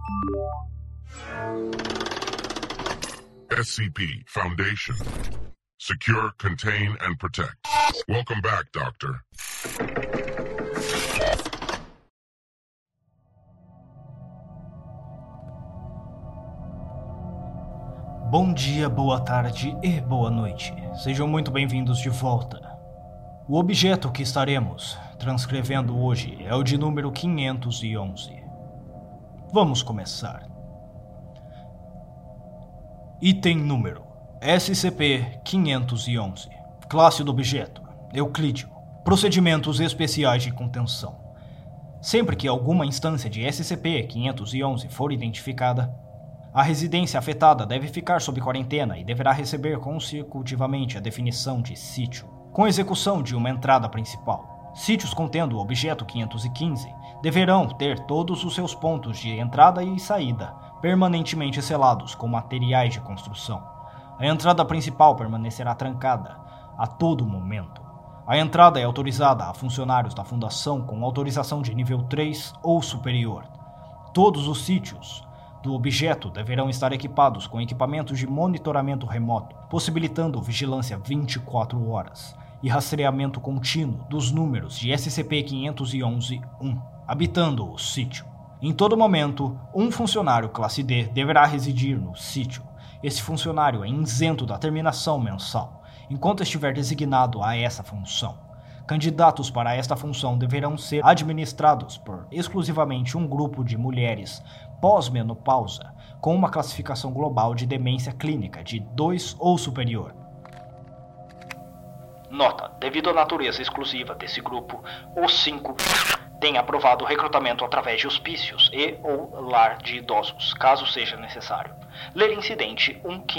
SCP Foundation. Secure, contain, and protect. Welcome back, Doctor. Bom dia, boa tarde e boa noite. Sejam muito bem-vindos de volta. O objeto que estaremos transcrevendo hoje é o de número 511. Vamos começar. Item número SCP-511. Classe do objeto: Euclídeo. Procedimentos especiais de contenção. Sempre que alguma instância de SCP-511 for identificada, a residência afetada deve ficar sob quarentena e deverá receber consecutivamente a definição de sítio, com execução de uma entrada principal. Sítios contendo o objeto 515 deverão ter todos os seus pontos de entrada e saída permanentemente selados com materiais de construção. A entrada principal permanecerá trancada a todo momento. A entrada é autorizada a funcionários da Fundação com autorização de nível 3 ou superior. Todos os sítios do objeto deverão estar equipados com equipamentos de monitoramento remoto, possibilitando vigilância 24 horas e rastreamento contínuo dos números de SCP-511-1, habitando o sítio. Em todo momento, um funcionário classe D deverá residir no sítio. Esse funcionário é isento da terminação mensal, enquanto estiver designado a essa função. Candidatos para esta função deverão ser administrados por exclusivamente um grupo de mulheres pós-menopausa, com uma classificação global de demência clínica de 2 ou superior. Nota: devido à natureza exclusiva desse grupo, os 5 têm aprovado o recrutamento através de hospícios e ou lar de idosos, caso seja necessário. Ler incidente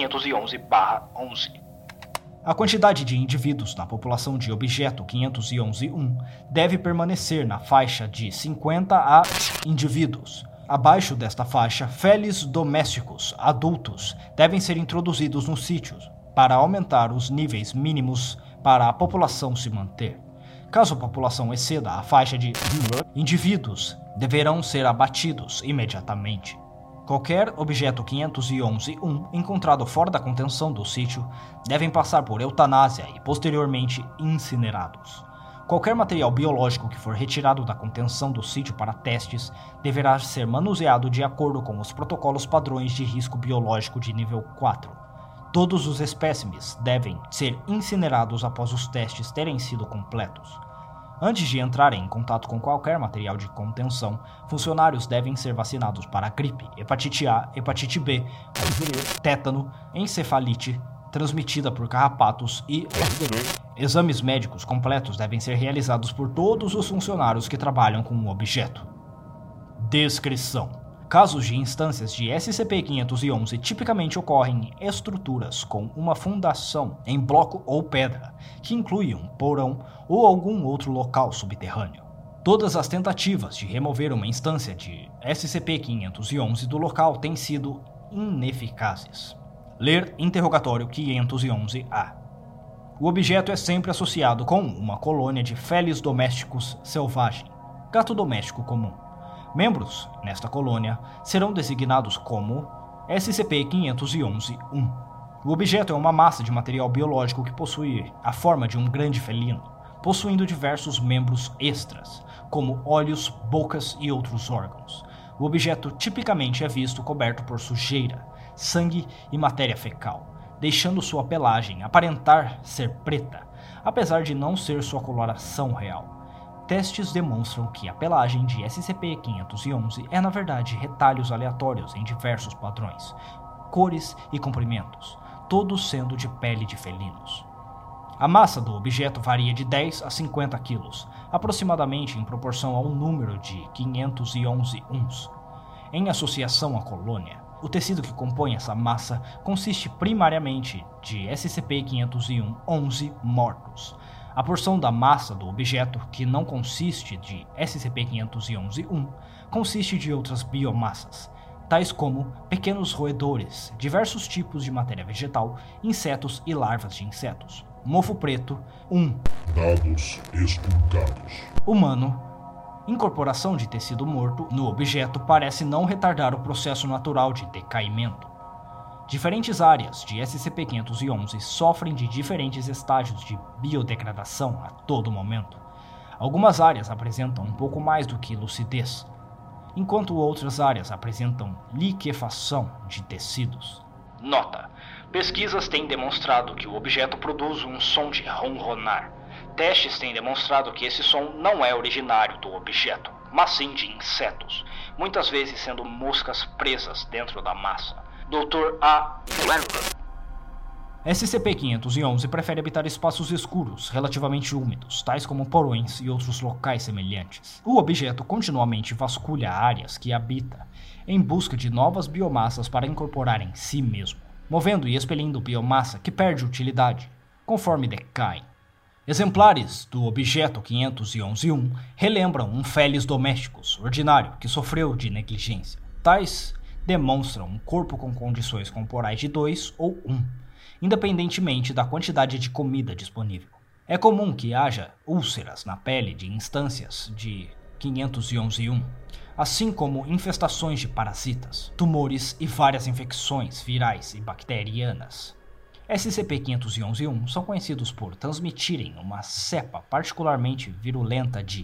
1511/11. A quantidade de indivíduos na população de objeto 511-1 deve permanecer na faixa de 50 a indivíduos. Abaixo desta faixa, felis domésticos adultos devem ser introduzidos nos sítios para aumentar os níveis mínimos para a população se manter. Caso a população exceda a faixa de indivíduos, deverão ser abatidos imediatamente. Qualquer objeto 511-1 encontrado fora da contenção do sítio devem passar por eutanásia e posteriormente incinerados. Qualquer material biológico que for retirado da contenção do sítio para testes deverá ser manuseado de acordo com os protocolos padrões de risco biológico de nível 4. Todos os espécimes devem ser incinerados após os testes terem sido completos. Antes de entrarem em contato com qualquer material de contenção, funcionários devem ser vacinados para gripe, hepatite A, hepatite B, tétano, encefalite transmitida por carrapatos e exames médicos completos devem ser realizados por todos os funcionários que trabalham com o objeto. Descrição: casos de instâncias de SCP-511 tipicamente ocorrem em estruturas com uma fundação em bloco ou pedra, que inclui um porão ou algum outro local subterrâneo. Todas as tentativas de remover uma instância de SCP-511 do local têm sido ineficazes. Ler interrogatório 511-A. O objeto é sempre associado com uma colônia de felis domésticos selvagem, gato doméstico comum. Membros nesta colônia serão designados como SCP-511-1. O objeto é uma massa de material biológico que possui a forma de um grande felino, possuindo diversos membros extras, como olhos, bocas e outros órgãos. O objeto tipicamente é visto coberto por sujeira, sangue e matéria fecal, deixando sua pelagem aparentar ser preta, apesar de não ser sua coloração real. Testes demonstram que a pelagem de SCP-511 é na verdade retalhos aleatórios em diversos padrões, cores e comprimentos, todos sendo de pele de felinos. A massa do objeto varia de 10 a 50 quilos, aproximadamente em proporção ao número de 511 uns. Em associação à colônia, o tecido que compõe essa massa consiste primariamente de SCP-511 mortos. A porção da massa do objeto que não consiste de SCP-511-1 consiste de outras biomassas, tais como pequenos roedores, diversos tipos de matéria vegetal, insetos e larvas de insetos. Mofo preto, 1. Dados expurgados. Humano, Incorporação de tecido morto no objeto parece não retardar o processo natural de decaimento. Diferentes áreas de SCP-511 sofrem de diferentes estágios de biodegradação a todo momento. Algumas áreas apresentam um pouco mais do que lucidez, enquanto outras áreas apresentam liquefação de tecidos. Nota: pesquisas têm demonstrado que o objeto produz um som de ronronar. Testes têm demonstrado que esse som não é originário do objeto, mas sim de insetos, muitas vezes sendo moscas presas dentro da massa. Dr. A. SCP-511 prefere habitar espaços escuros, relativamente úmidos, tais como porões e outros locais semelhantes. O objeto continuamente vasculha áreas que habita, em busca de novas biomassas para incorporar em si mesmo, movendo e expelindo biomassa que perde utilidade, conforme decai. Exemplares do objeto 511-1 relembram um Felis domesticus ordinário que sofreu de negligência. Tais demonstram um corpo com condições corporais de 2 ou 1, independentemente da quantidade de comida disponível. É comum que haja úlceras na pele de instâncias de 511-1, assim como infestações de parasitas, tumores e várias infecções virais e bacterianas. SCP-511-1 são conhecidos por transmitirem uma cepa particularmente virulenta de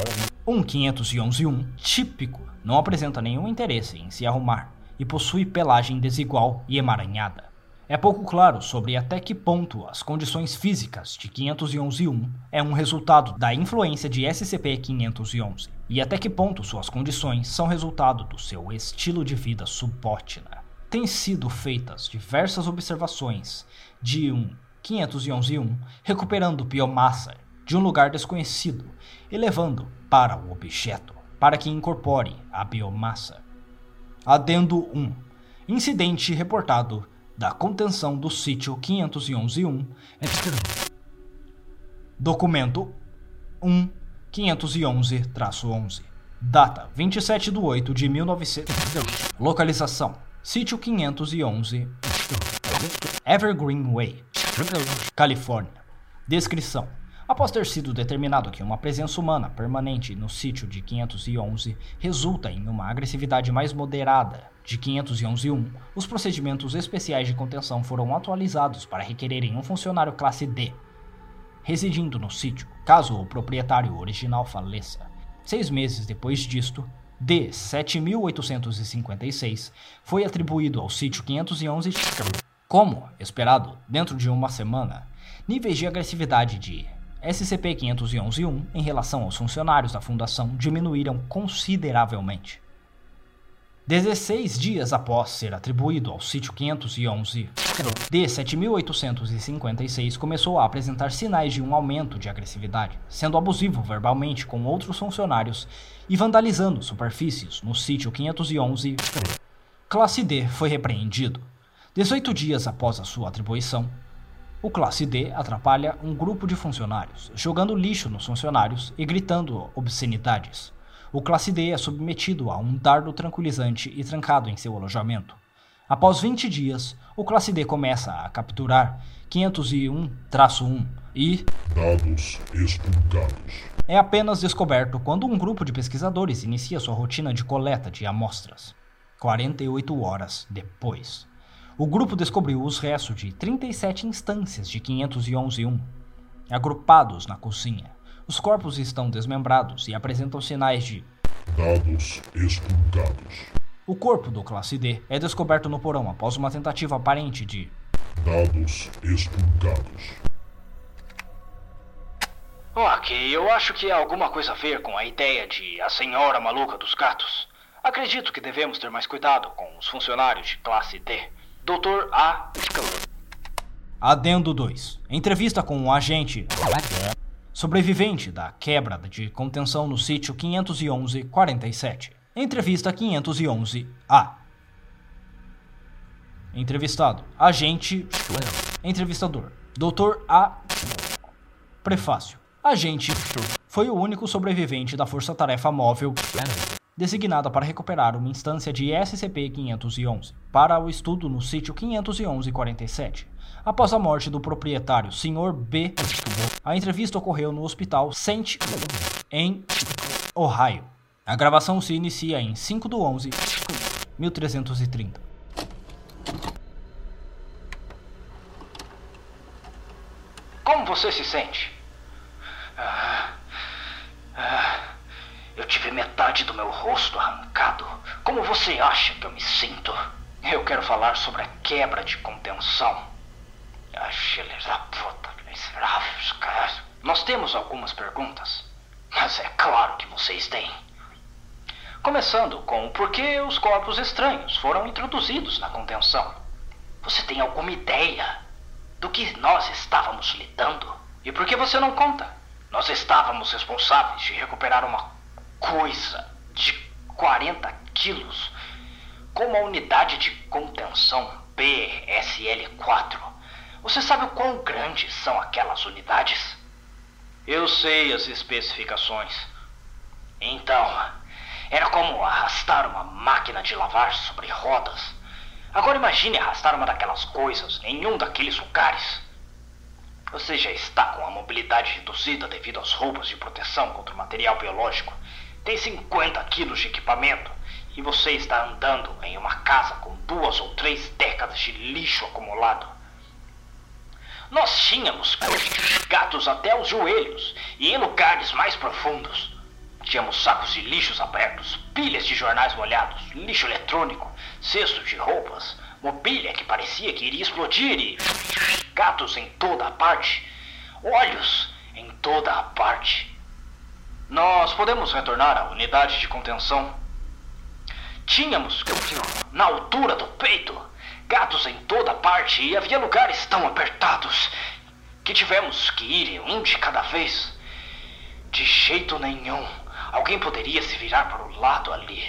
511-1 típico, não apresenta nenhum interesse em se arrumar e possui pelagem desigual e emaranhada. É pouco claro sobre até que ponto as condições físicas de 511-1 é um resultado da influência de SCP-511 e até que ponto suas condições são resultado do seu estilo de vida subótina. Têm sido feitas diversas observações de 511-1 recuperando biomassa de um lugar desconhecido e levando para o objeto para que incorpore a biomassa. Adendo 1. Incidente reportado da contenção do sítio 511-1. Documento 1-511-11. Data 27/8/1900. Localização: Sítio 511, Evergreen Way, Califórnia. Descrição: após ter sido determinado que uma presença humana permanente no sítio de 511 resulta em uma agressividade mais moderada de 511-1, os procedimentos especiais de contenção foram atualizados para requererem um funcionário classe D, residindo no sítio, caso o proprietário original faleça. 6 meses depois disto, D-7856 foi atribuído ao sítio 511. Como esperado, dentro de uma semana, níveis de agressividade de SCP-511-1 em relação aos funcionários da Fundação diminuíram consideravelmente. 16 dias após ser atribuído ao sítio 511, D-7856 começou a apresentar sinais de um aumento de agressividade, sendo abusivo verbalmente com outros funcionários e vandalizando superfícies no sítio 511. Classe D foi repreendido. 18 dias após a sua atribuição, o Classe D atrapalha um grupo de funcionários, jogando lixo nos funcionários e gritando obscenidades. O Classe D é submetido a um dardo tranquilizante e trancado em seu alojamento. Após 20 dias, o Classe D começa a capturar 501-1 e dados expurgados. É apenas descoberto quando um grupo de pesquisadores inicia sua rotina de coleta de amostras. 48 horas depois, o grupo descobriu os restos de 37 instâncias de 511-1, agrupados na cozinha. Os corpos estão desmembrados e apresentam sinais de dados expurgados. O corpo do Classe D é descoberto no porão após uma tentativa aparente de dados expurgados. Ok, eu acho que há alguma coisa a ver com a ideia de a senhora maluca dos gatos. Acredito que devemos ter mais cuidado com os funcionários de Classe D. Dr. A. Adendo 2. Entrevista com um agente sobrevivente da quebra de contenção no sítio 511-47. Entrevista 511-A. Entrevistado: agente. Entrevistador: Dr. A. Prefácio: agente foi o único sobrevivente da Força-Tarefa Móvel designada para recuperar uma instância de SCP-511 para o estudo no sítio 511-47. Após a morte do proprietário Sr. B, a entrevista ocorreu no Hospital St. em Ohio. A gravação se inicia em 5/11/1330. Como você se sente? Eu tive metade do meu rosto arrancado. Como você acha que eu me sinto? Eu quero falar sobre a quebra de contenção. Nós temos algumas perguntas, mas é claro que vocês têm. Começando com por que os corpos estranhos foram introduzidos na contenção. Você tem alguma ideia do que nós estávamos lidando? E por que você não conta? Nós estávamos responsáveis de recuperar uma coisa de 40 quilos com uma unidade de contenção PSL-4. Você sabe o quão grandes são aquelas unidades? Eu sei as especificações. Então, era como arrastar uma máquina de lavar sobre rodas. Agora imagine arrastar uma daquelas coisas em um daqueles lugares. Você já está com a mobilidade reduzida devido às roupas de proteção contra o material biológico. Tem 50 quilos de equipamento e você está andando em uma casa com 2 ou 3 décadas de lixo acumulado. Nós tínhamos gatos até os joelhos e em lugares mais profundos. Tínhamos sacos de lixos abertos, pilhas de jornais molhados, lixo eletrônico, cestos de roupas, mobília que parecia que iria explodir e gatos em toda a parte, olhos em toda a parte. Nós podemos retornar à unidade de contenção. Tínhamos, na altura do peito, gatos em toda parte e havia lugares tão apertados que tivemos que ir um de cada vez. De jeito nenhum, alguém poderia se virar para o lado ali.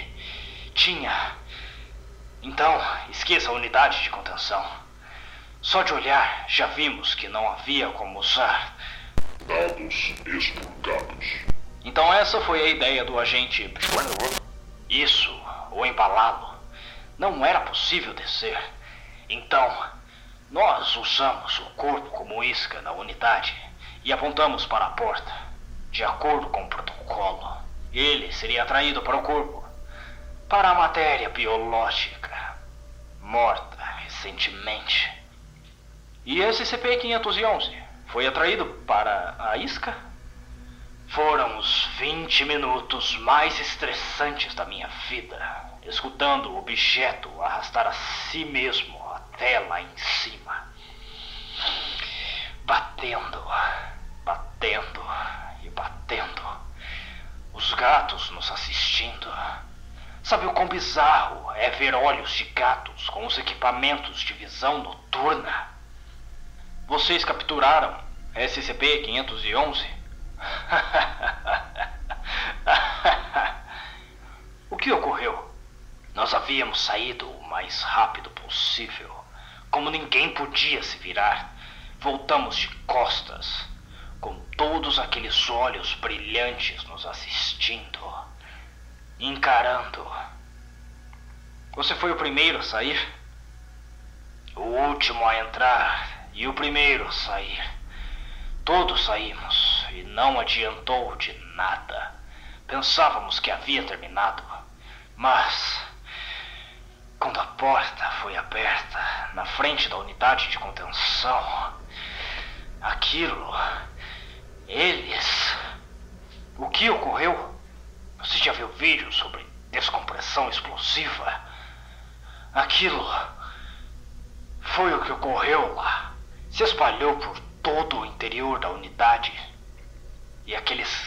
Então, esqueça a unidade de contenção. Só de olhar, já vimos que não havia como usar. Dados expurgados. Então essa foi a ideia do agente. Isso, ou embalá-lo. Não era possível descer. Então, nós usamos o corpo como isca na unidade e apontamos para a porta. De acordo com o protocolo, ele seria atraído para o corpo, para a matéria biológica, morta recentemente. E esse SCP-511 foi atraído para a isca? Foram os 20 minutos mais estressantes da minha vida, escutando o objeto arrastar a si mesmo até lá em cima. Batendo e batendo. Os gatos nos assistindo. Sabe o quão bizarro é ver olhos de gatos com os equipamentos de visão noturna? Vocês capturaram SCP-511? O que ocorreu? Nós havíamos saído o mais rápido possível. Como ninguém podia se virar, voltamos de costas, com todos aqueles olhos brilhantes nos assistindo, encarando. Você foi o primeiro a sair? O último a entrar e o primeiro a sair. Todos saímos e não adiantou de nada. Pensávamos que havia terminado, mas quando a porta foi aberta na frente da unidade de contenção, eles... O que ocorreu? Você já viu vídeos sobre descompressão explosiva? Aquilo foi o que ocorreu lá. Se espalhou por todo o interior da unidade. E aqueles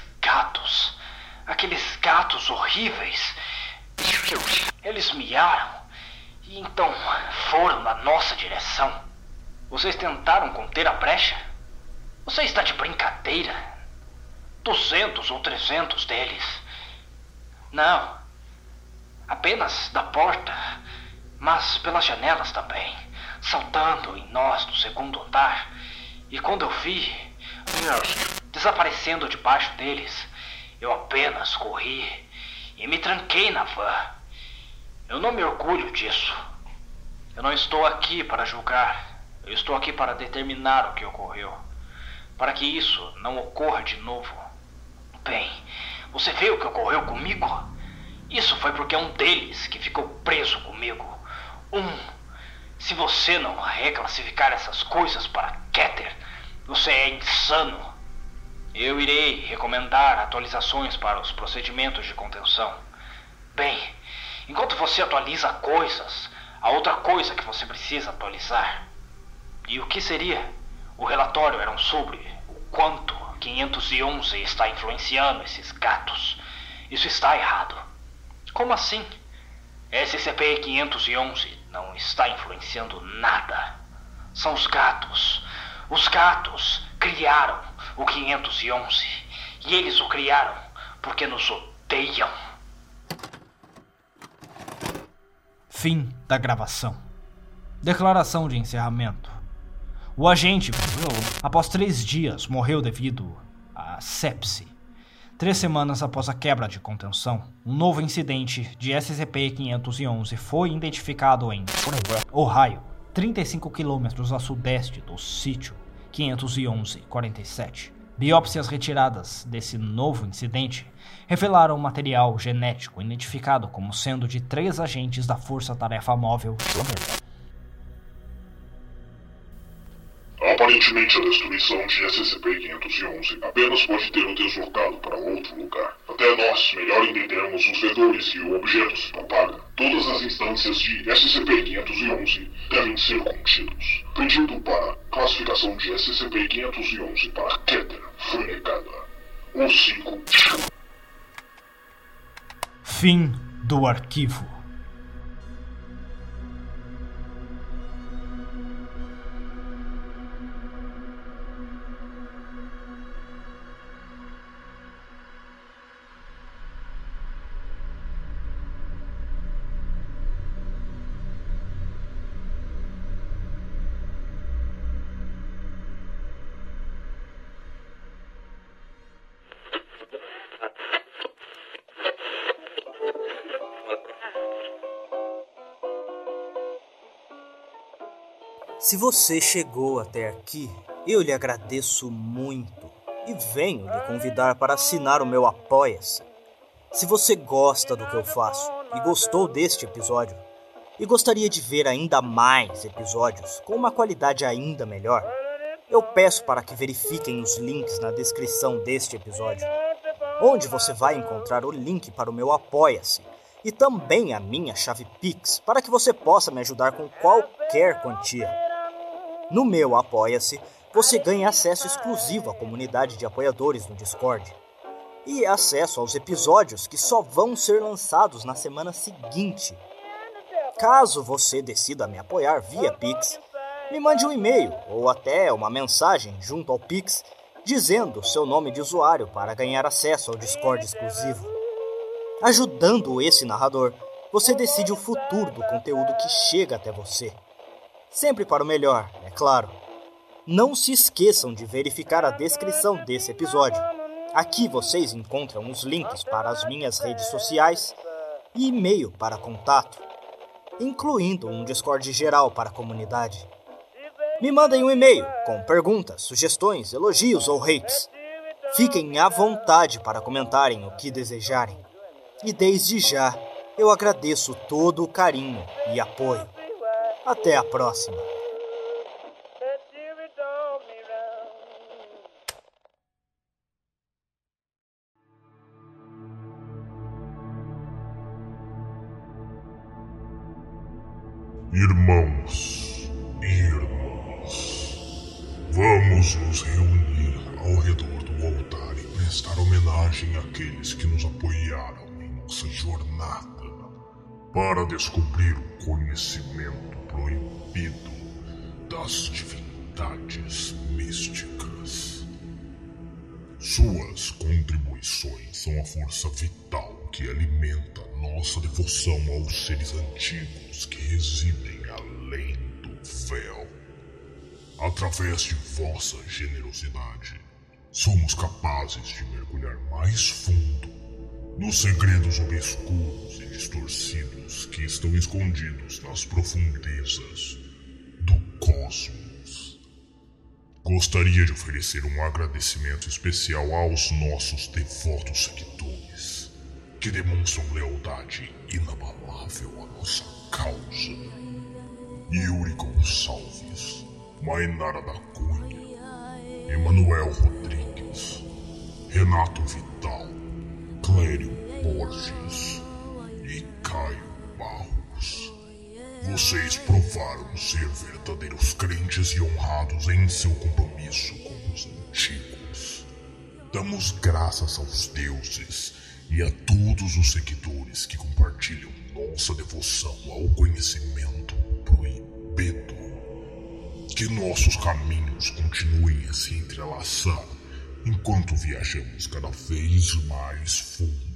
gatos horríveis, eles miaram e então foram na nossa direção. Vocês tentaram conter a brecha? Você está de brincadeira? 200 ou 300 deles. Não, apenas da porta, mas pelas janelas também, saltando em nós do segundo andar. E quando eu vi desaparecendo debaixo deles, eu apenas corri e me tranquei na van. Eu não me orgulho disso. Eu não estou aqui para julgar. Eu estou aqui para determinar o que ocorreu, para que isso não ocorra de novo. Bem, Você vê o que ocorreu comigo? Isso foi porque é um deles que ficou preso comigo. Se você não reclassificar essas coisas para Keter, você é insano. Eu irei recomendar atualizações para os procedimentos de contenção. Bem, enquanto você atualiza coisas, há outra coisa que você precisa atualizar. E o que seria? O relatório era sobre o quanto 511 está influenciando esses gatos. Isso está errado. Como assim? SCP-511 não está influenciando nada. São os gatos. Os gatos criaram o 511. E eles o criaram porque nos odeiam. Fim da gravação. Declaração de encerramento. O agente, após 3 dias, morreu devido a sepse. 3 semanas após a quebra de contenção, um novo incidente de SCP-511 foi identificado em Ohio, 35 km a sudeste do sítio 511-47. Biópsias retiradas desse novo incidente revelaram material genético identificado como sendo de 3 agentes da Força Tarefa Móvel. Aparentemente, a destruição de SCP-511 apenas pode ter o deslocado para outro lugar. Até nós melhor entendermos os vetores e o objeto se propaga. Todas as instâncias de SCP-511 devem ser contidos. Pedido para classificação de SCP-511 para Keter foi negada. O 5. Fim do arquivo. Se você chegou até aqui, eu lhe agradeço muito e venho lhe convidar para assinar o meu Apoia-se. Se você gosta do que eu faço e gostou deste episódio e gostaria de ver ainda mais episódios com uma qualidade ainda melhor, eu peço para que verifiquem os links na descrição deste episódio, onde você vai encontrar o link para o meu Apoia-se e também a minha chave Pix para que você possa me ajudar com qualquer quantia. No meu Apoia-se, você ganha acesso exclusivo à comunidade de apoiadores no Discord e acesso aos episódios que só vão ser lançados na semana seguinte. Caso você decida me apoiar via Pix, me mande um e-mail ou até uma mensagem junto ao Pix dizendo seu nome de usuário para ganhar acesso ao Discord exclusivo. Ajudando esse narrador, você decide o futuro do conteúdo que chega até você. Sempre para o melhor, é claro. Não se esqueçam de verificar a descrição desse episódio. Aqui vocês encontram os links para as minhas redes sociais e e-mail para contato, incluindo um Discord geral para a comunidade. Me mandem um e-mail com perguntas, sugestões, elogios ou hates. Fiquem à vontade para comentarem o que desejarem. E desde já, eu agradeço todo o carinho e apoio. Até a próxima. Irmãos e irmãs, vamos nos reunir ao redor do altar e prestar homenagem àqueles que nos apoiaram em nossa jornada para descobrir o conhecimento proibido das divindades místicas. Suas contribuições são a força vital que alimenta nossa devoção aos seres antigos que residem além do véu. Através de vossa generosidade, somos capazes de mergulhar mais fundo nos segredos obscuros e distorcidos que estão escondidos nas profundezas do cosmos. Gostaria de oferecer um agradecimento especial aos nossos devotos seguidores, que demonstram lealdade inabalável à nossa causa. Yuri Gonçalves, Mainara da Cunha, Emanuel Rodrigues, Renato Vital, Clério Borges e Caio Barros. Vocês provaram ser verdadeiros crentes e honrados em seu compromisso com os antigos. Damos graças aos deuses e a todos os seguidores que compartilham nossa devoção ao conhecimento proibido. Que nossos caminhos continuem a se entrelaçar enquanto viajamos cada vez mais fundo